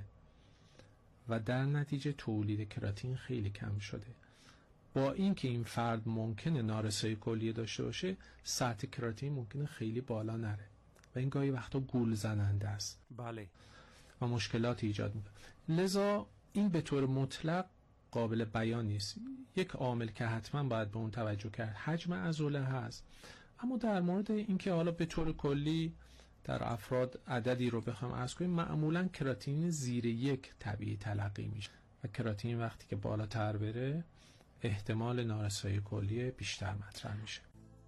و در نتیجه تولید کراتین خیلی کم شده. با اینکه این فرد ممکنه نارسایی کلیه داشته باشه، سطح کراتین ممکنه خیلی بالا نره و این گاهی وقتا گول زننده است. بله. و مشکلات ایجاد میکنه. لذا این به طور مطلق قابل بیان نیست. یک عامل که حتما باید به اون توجه کرد حجم عضله هست. اما در مورد اینکه حالا به طور کلی در افراد عددی رو بخوام عرض کنیم، معمولا کراتین زیر یک طبیعی تلقی میشه و کراتین وقتی که بالاتر بره احتمال نارسایی کلیه بیشتر مطرح میشه.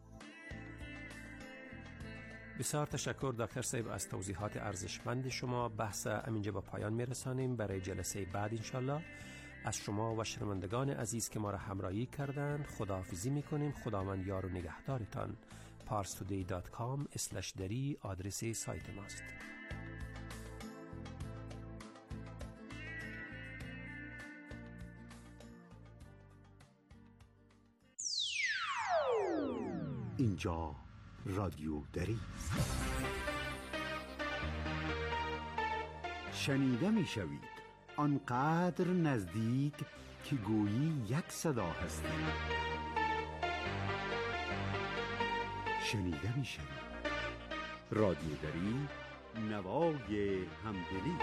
بسیار تشکر دکتر صاحب از توضیحات ارزشمند شما. بحث همینجا با پایان میرسانیم. برای جلسه بعد انشالله از شما و شنوندگان عزیز که ما را همراهی کردند خداحافظی میکنیم. خداوند یار و نگهدارتان. پارس تودی دات کام اسلش دری آدرس سایت ماست. اینجا رادیو دری است. شنیده می شوید آنقدر نزدیک که گویی یک صدا هستید. شنیده می شوید رادیو دری، نوای همدلی.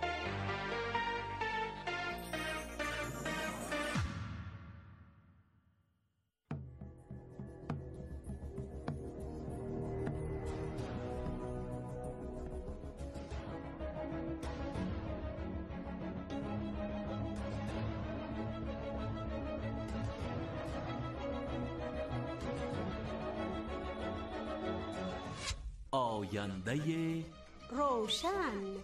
آینده روشن.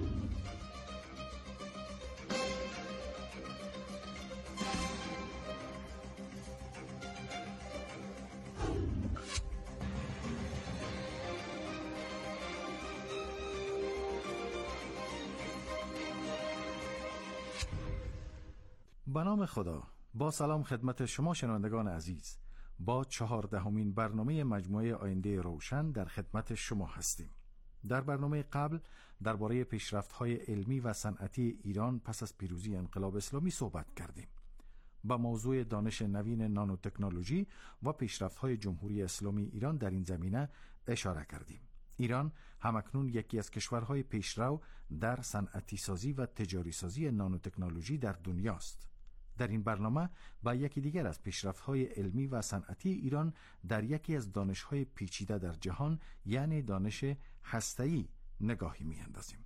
به نام خدا. با سلام خدمت شما شنوندگان عزیز. با چهاردهمین برنامه مجموعه آینده روشن در خدمت شما هستیم. در برنامه قبل درباره پیشرفت‌های علمی و صنعتی ایران پس از پیروزی انقلاب اسلامی صحبت کردیم. به موضوع دانش نوین نانوتکنولوژی و پیشرفت‌های جمهوری اسلامی ایران در این زمینه اشاره کردیم. ایران همکنون یکی از کشورهای پیشرو در صنعتی سازی و تجاری سازی نانوتکنولوژی در دنیاست. در این برنامه با یکی دیگر از پیشرفت‌های علمی و صنعتی ایران در یکی از دانش‌های پیچیده در جهان، یعنی دانش هسته‌ای، نگاهی می‌اندازیم.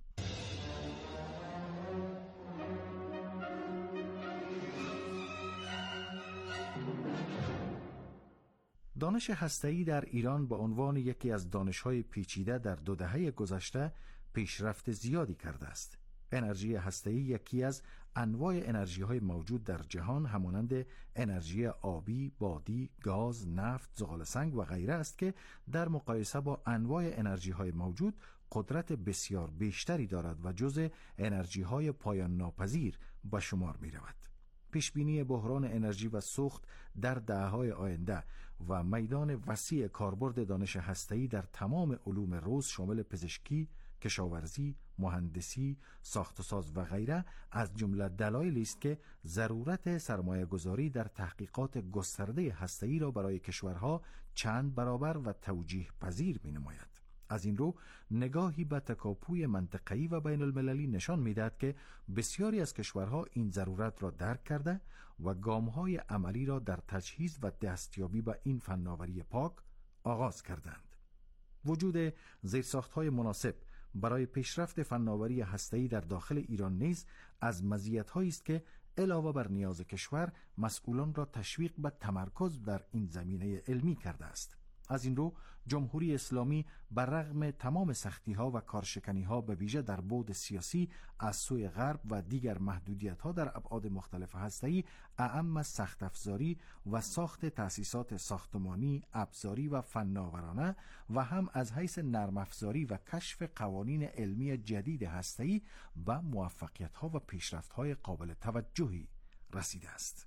دانش هسته‌ای در ایران به عنوان یکی از دانش‌های پیچیده در دو دهه گذشته پیشرفت زیادی کرده است. انرژی هسته‌ای یکی از انواع انرژی‌های موجود در جهان همانند انرژی آبی، بادی، گاز، نفت، زغال‌سنگ و غیره است که در مقایسه با انواع انرژی‌های موجود قدرت بسیار بیشتری دارد و جزء انرژی‌های پایان ناپذیر به شمار می‌رود. پیشبینی بحران انرژی و سوخت در دهه‌های آینده و میدان وسیع کاربرد دانش هسته‌ای در تمام علوم روز شامل پزشکی، کشاورزی، مهندسی، ساخت و ساز و غیره از جمله دلایلی است که ضرورت سرمایه گذاری در تحقیقات گسترده هسته‌ای را برای کشورها چند برابر و توجیه پذیر می نماید. از این رو نگاهی به تکاپوی منطقه‌ای و بین المللی نشان می‌دهد که بسیاری از کشورها این ضرورت را درک کرده و گام‌های عملی را در تجهیز و دستیابی به این فناوری پاک آغاز کردند. وجود زیرساخت‌های مناسب برای پیشرفت فناوری هسته‌ای در داخل ایران نیز از مزیت‌هایی است که علاوه بر نیاز کشور مسئولان را تشویق به تمرکز در این زمینه علمی کرده است. از این رو جمهوری اسلامی بر رغم تمام سختی‌ها و کارشکنی‌ها به ویژه در بعد سیاسی از سوی غرب و دیگر محدودیت‌ها در ابعاد مختلف هسته‌ای، اعم از سخت افزاری و ساخت تأسیسات ساختمانی، ابزاری و فناورانه و هم از حیث نرم افزاری و کشف قوانین علمی جدید هسته‌ای به موفقیت‌ها و پیشرفت‌های قابل توجهی رسیده است.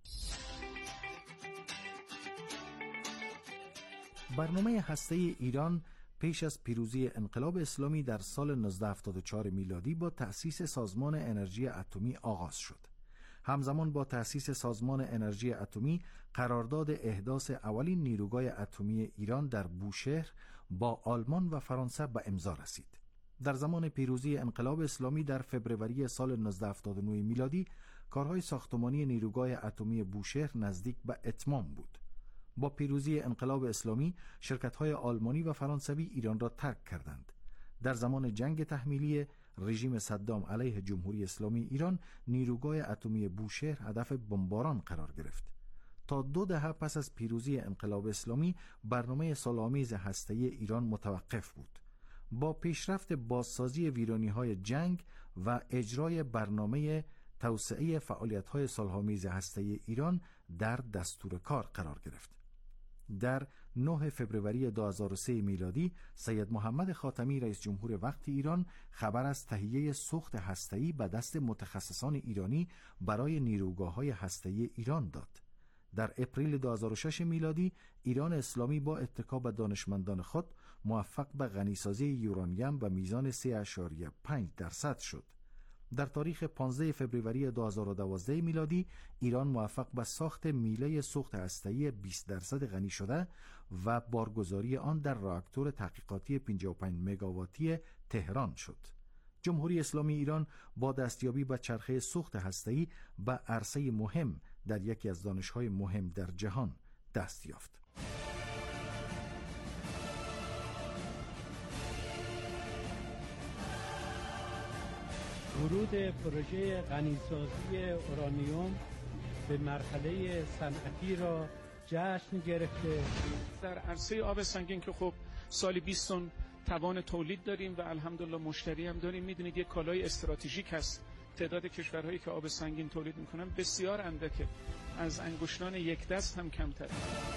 برنامه هسته‌ای ایران پیش از پیروزی انقلاب اسلامی در سال نوزده هفتاد و چهار میلادی با تأسیس سازمان انرژی اتمی آغاز شد. همزمان با تأسیس سازمان انرژی اتمی، قرارداد احداث اولین نیروگاه اتمی ایران در بوشهر با آلمان و فرانسه به امضا رسید. در زمان پیروزی انقلاب اسلامی در فوریه سال نوزده هفتاد و نه میلادی، کارهای ساختمانی نیروگاه اتمی بوشهر نزدیک به اتمام بود. با پیروزی انقلاب اسلامی، شرکت‌های آلمانی و فرانسوی ایران را ترک کردند. در زمان جنگ تحمیلی رژیم صدام علیه جمهوری اسلامی ایران، نیروگاه اتمی بوشهر هدف بمباران قرار گرفت. تا دو دهه پس از پیروزی انقلاب اسلامی، برنامه صلح‌آمیز هسته‌ای ایران متوقف بود. با پیشرفت بازسازی ویرانی‌های جنگ و اجرای برنامه توسعه فعالیت‌های صلح‌آمیز هسته‌ای ایران در دستور کار قرار گرفت. در نه فوریه دو هزار و سه میلادی، سید محمد خاتمی رئیس جمهور وقت ایران خبر از تهیه سوخت هسته‌ای به دست متخصصان ایرانی برای نیروگاه‌های هسته‌ای ایران داد. در اپریل دو هزار و شش میلادی، ایران اسلامی با اتکا به دانشمندان خود موفق به غنیسازی یورانیم به میزان سه ممیز پنج درصد شد. در تاریخ پانزده فوریه دو هزار و دوازده میلادی، ایران موفق به ساخت میله سوخت هسته‌ای بیست درصد غنی شده و بارگذاری آن در راکتور تحقیقاتی پنجاه و پنج مگاواتی تهران شد. جمهوری اسلامی ایران با دستیابی به چرخه سوخت هسته‌ای به عرصه مهم در یکی از دانش‌های مهم در جهان دست یافت. ورود پروژه غنیسازی اورانیوم به مرحله صنعتی را جشن گرفته. در عرصه آب سنگین که خب سالی بیست تن توان تولید داریم و الحمدلله مشتری هم داریم. میدونید یک کالای استراتژیک هست. تعداد کشورهایی که آب سنگین تولید میکنن بسیار اندکه، از انگشتان یک دست هم کمتر.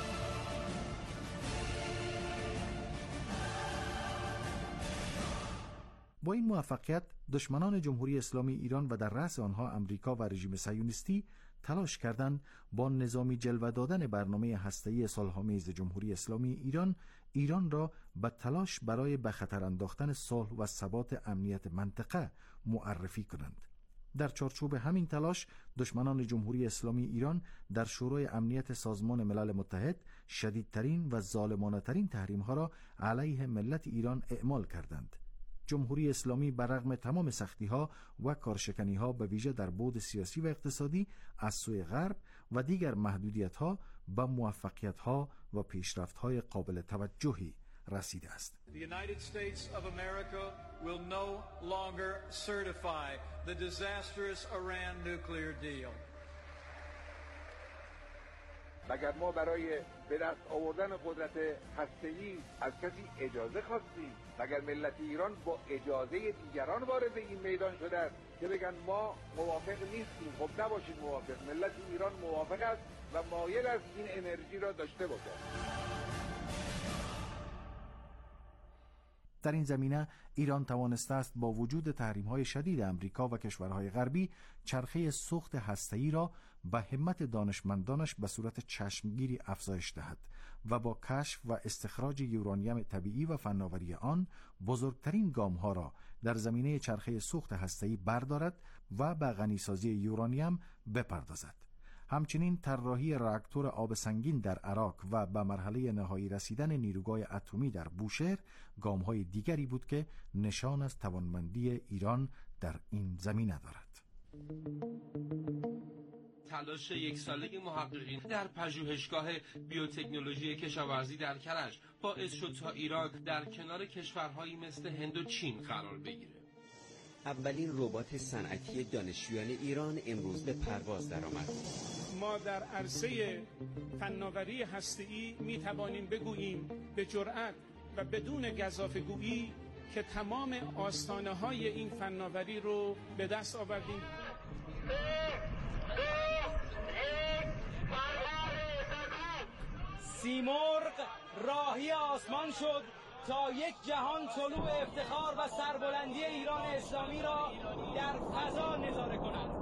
با این موفقیت، دشمنان جمهوری اسلامی ایران و در رأس آنها امریکا و رژیم صهیونیستی تلاش کردند با نظامی جلوه دادن برنامه هسته‌ای صلح‌آمیز جمهوری اسلامی ایران، ایران را به تلاش برای به خطر انداختن صلح و ثبات امنیت منطقه معرفی کنند. در چارچوب همین تلاش دشمنان جمهوری اسلامی ایران در شورای امنیت سازمان ملل متحد شدیدترین و ظالمانه ترین تحریم ها را علیه ملت ایران اعمال کردند. جمهوری اسلامی برغم تمام سختی ها و کارشکنی ها به ویژه در بعد سیاسی و اقتصادی از سوی غرب و دیگر محدودیت ها به موفقیت ها و پیشرفت های قابل توجهی رسیده است. The United States of America will no longer certify the disastrous Iran nuclear deal. مگر ما برای به دست آوردن قدرت هسته‌ای از کسی اجازه خواستیم؟ مگر ملت ایران با اجازه دیگران وارد این میدان شده است که بگن ما موافق نیستیم؟ خب نباشید موافق. ملت ایران موافق است و مایل است این انرژی را داشته باشد. در این زمینه ایران توانسته است با وجود تحریم‌های شدید امریکا و کشورهای غربی چرخه سوخت هسته‌ای را به همت دانشمندانش به صورت چشمگیری افزایش دهد و با کشف و استخراج یورانیم طبیعی و فناوری آن بزرگترین گام‌ها را در زمینه چرخه سوخت هسته‌ای بردارد و به غنیسازی یورانیم بپردازد. همچنین طراحی راکتور آب سنگین در عراق و به مرحله نهایی رسیدن نیروگاه اتمی در بوشهر گام‌های دیگری بود که نشان از توانمندی ایران در این زمینه دارد. تلاش یک ساله محققین در پژوهشگاه بیوتکنولوژی کشاورزی در کرج باعث شد تا ایران در کنار کشورهایی مثل هند و چین قرار بگیره. اولین ربات صنعتی دانشجویان ایران امروز به پرواز درآمد. ما در عرصه فناوری هسته‌ای می توانیم بگوییم به جرأت و بدون گزافه‌گویی که تمام آستانه‌های این فناوری رو به دست آوردیم. سیمرغ راهی آسمان شد تا یک جهان طلوع افتخار و سربلندی ایران اسلامی را در فضا نظاره کند.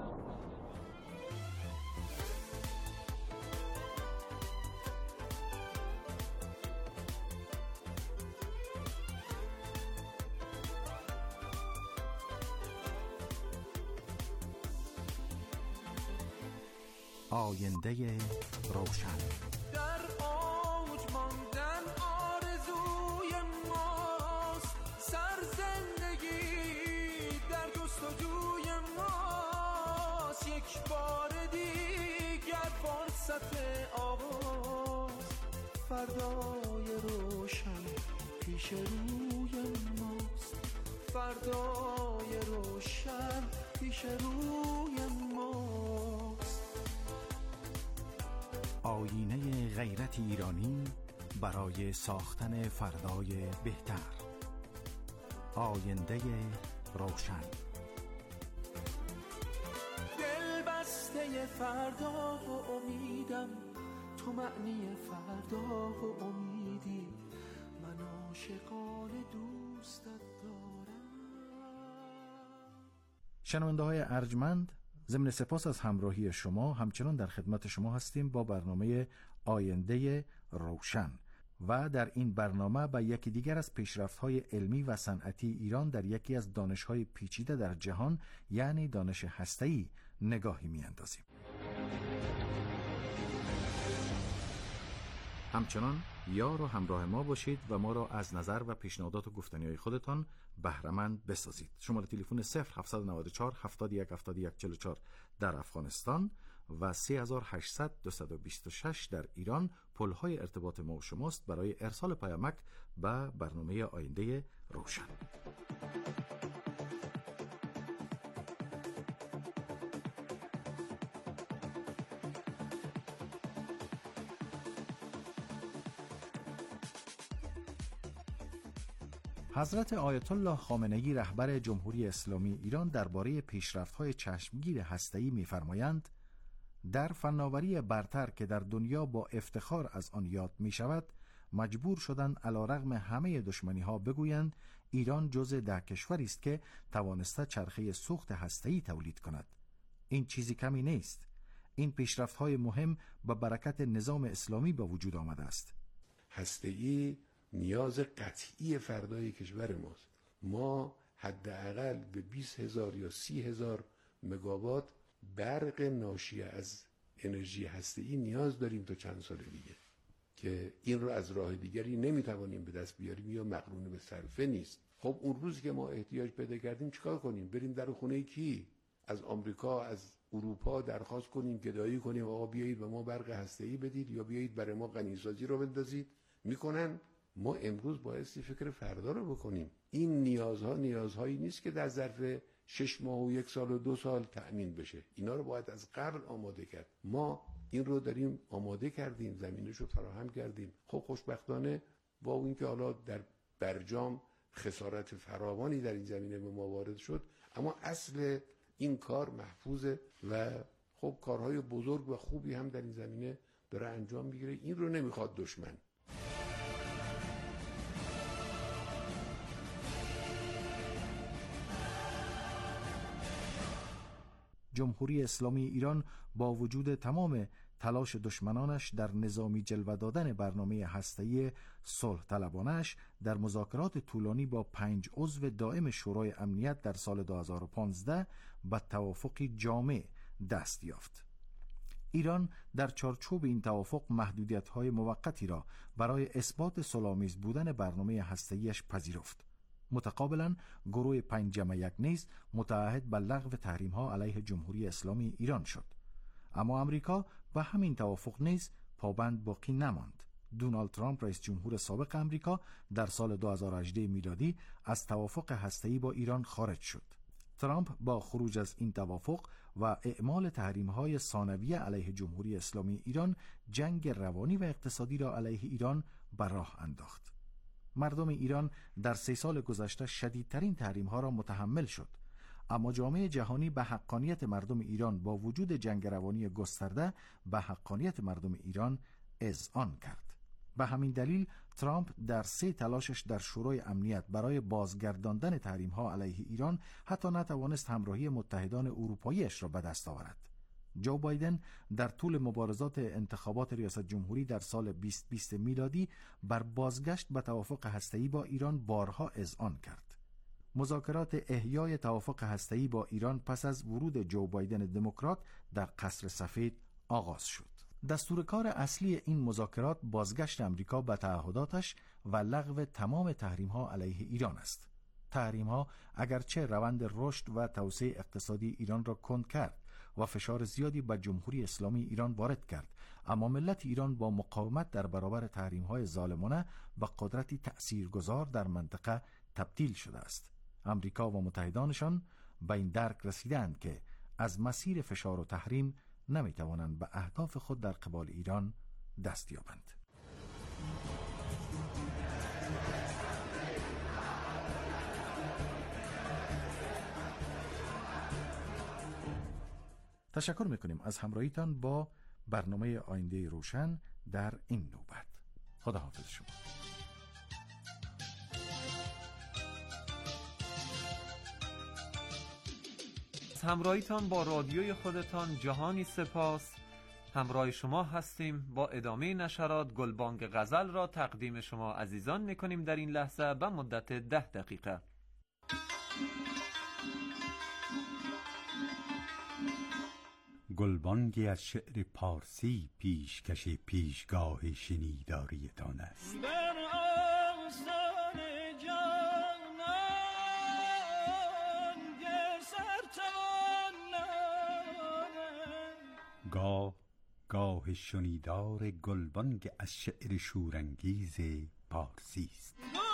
آینده روشن. در اوج ماندن آرزوی ماست، سرزندگی در جستجوی ماست، یک بار دیگر فرصت آغاز، فردای روشن پیش روی ماست، فردای روشن پیش روی ماست. آینه غیرت ایرانی برای ساختن فردای بهتر. آینده روشن. دل بسته فردا و امیدم، تو معنی فردا و امیدی، من عاشقان دوستت دارم. شنونده های ارجمند، ضمن سپاس از همراهی شما همچنان در خدمت شما هستیم با برنامه آینده روشن و در این برنامه با یکی دیگر از پیشرفت‌های علمی و صنعتی ایران در یکی از دانش‌های پیچیده در جهان یعنی دانش هسته‌ای نگاهی می‌اندازیم. همچنان یار و همراه ما باشید و ما را از نظر و پیشنهادات و گفتنی‌های خودتان بهره‌مند بسازید. شماره تلفن صفر هفت نه چهار هفت یک هفت یک چهار چهار در افغانستان و سه هشت صفر دو دو شش در ایران پل‌های ارتباط ما و شماست برای ارسال پیامک به برنامه آینده روشن. حضرت آیت الله خامنه‌ای رهبر جمهوری اسلامی ایران درباره پیشرفت‌های چشمگیر هسته‌ای می‌فرمایند در فناوری برتر که در دنیا با افتخار از آن یاد می‌شود مجبور شدند علیرغم همه دشمنی‌ها بگویند ایران جزء ده کشوری است که توانسته چرخه سوخت هسته‌ای تولید کند. این چیزی کمی نیست. این پیشرفت‌های مهم به برکت نظام اسلامی به وجود آمده است. هسته‌ای نیاز قطعی فردای کشور ماست. ما حداقل به بیست هزار یا سی هزار مگاوات برق ناشی از انرژی هسته‌ای نیاز داریم تا چند سال دیگه که این رو از راه دیگری نمیتوانیم به دست بیاریم یا مقرون به صرفه نیست. خب اون روزی که ما احتیاج پیدا کردیم چیکار کنیم؟ بریم در خونه کی؟ از آمریکا، از اروپا درخواست کنیم، گدایی کنیم آقا بیایید به ما برق هسته‌ای بدید یا بیایید برای ما غنیسازی رو بندازید؟ میکنن. ما امروز بایستی فکر فردا رو بکنیم. این نیازها نیازهایی نیست که در ظرف شش ماه و یک سال و دو سال تأمین بشه. اینا رو باید از قبل آماده کرد. ما این رو داریم آماده کردیم، زمینش رو فراهم کردیم. خب خوشبختانه با اینکه حالا در برجام خسارت فراوانی در این زمینه به ما وارد شد، اما اصل این کار محفوظه و خب کارهای بزرگ و خوبی هم در این زمینه داره انجام میگیره. این رو نمیخواد دشمن. جمهوری اسلامی ایران با وجود تمام تلاش دشمنانش در نظامی جلوه دادن برنامه هسته‌ای صلح طلبانش در مذاکرات طولانی با پنج عضو دائم شورای امنیت در سال دو هزار و پانزده به توافقی جامع دست یافت. ایران در چارچوب این توافق محدودیت‌های موقتی را برای اثبات صلح‌آمیز بودن برنامه هسته‌ایش پذیرفت. متقابلا گروه پنجم یک نیز متعهد به لغو تحریم‌ها علیه جمهوری اسلامی ایران شد. اما امریکا به همین توافق نیز پابند باقی نماند. دونالد ترامپ رئیس جمهور سابق امریکا در سال دو هزار و هجده میلادی از توافق هسته‌ای با ایران خارج شد. ترامپ با خروج از این توافق و اعمال تحریم‌های ثانویه علیه جمهوری اسلامی ایران جنگ روانی و اقتصادی را علیه ایران بر راه انداخت. مردم ایران در سه سال گذشته شدیدترین تحریم‌ها را متحمل شد، اما جامعه جهانی به حقانیت مردم ایران با وجود جنگ روانی گسترده به حقانیت مردم ایران اذعان کرد. به همین دلیل ترامپ در سه تلاشش در شورای امنیت برای بازگرداندن تحریم‌ها علیه ایران حتی نتوانست همراهی متحدان اروپایی‌اش را به دست آورد. جو بایدن در طول مبارزات انتخابات ریاست جمهوری در سال بیست بیست میلادی بر بازگشت به توافق هسته‌ای با ایران بارها اذعان کرد. مذاکرات احیای توافق هسته‌ای با ایران پس از ورود جو بایدن دموکرات در قصر سفید آغاز شد. دستور کار اصلی این مذاکرات بازگشت امریکا به تعهداتش و لغو تمام تحریم‌ها علیه ایران است. تحریم‌ها اگرچه روند رشد و توسعه اقتصادی ایران را کند کرد و فشار زیادی به جمهوری اسلامی ایران وارد کرد، اما ملت ایران با مقاومت در برابر تحریم‌های ظالمانه به قدرتی تأثیرگذار در منطقه تبدیل شده است. امریکا و متحدانشان به این درک رسیدند که از مسیر فشار و تحریم نمیتوانند به اهداف خود در قبال ایران دست یابند. تشکر میکنیم از همراهیتان با برنامه آینده روشن در این نوبت. خداحافظ شما. همراهیتان با رادیوی خودتان جهانی سپاس. همراه شما هستیم. با ادامه نشرات گلبانگ غزل را تقدیم شما عزیزان میکنیم در این لحظه به مدت ده دقیقه. گلبانگی از شعر پارسی پیشکش پیشگاه شنیداریتان است. گاه گاه شنیدار گلبانگ از شعر شورانگیز پارسی است.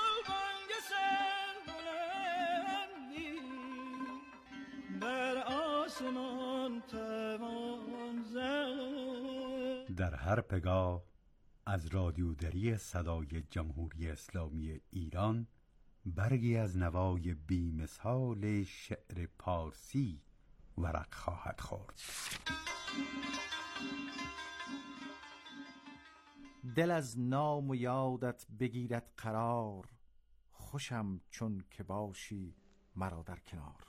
در هر پگاه از رادیودری صدای جمهوری اسلامی ایران برگی از نوای بی‌مثال شعر پارسی ورق خواهد خورد. دل از نام و یادت بگیرد قرار، خوشم چون که باشی مرا در کنار.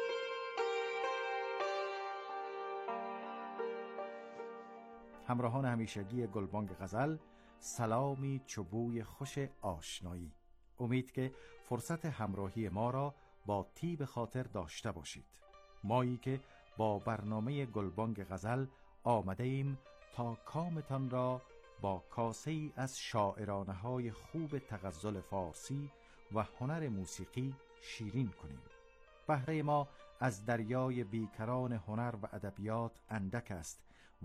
همراهان همیشگی گلبانگ غزل، سلامی چوبوی خوش آشنایی. امید که فرصت همراهی ما را با طیب خاطر داشته باشید. مایی که با برنامه گلبانگ غزل آمده ایم تا کامتان را با کاسه ای از شاعرانه های خوب تغزل فارسی و هنر موسیقی شیرین کنیم. بهره ما از دریای بیکران هنر و ادبیات اندک است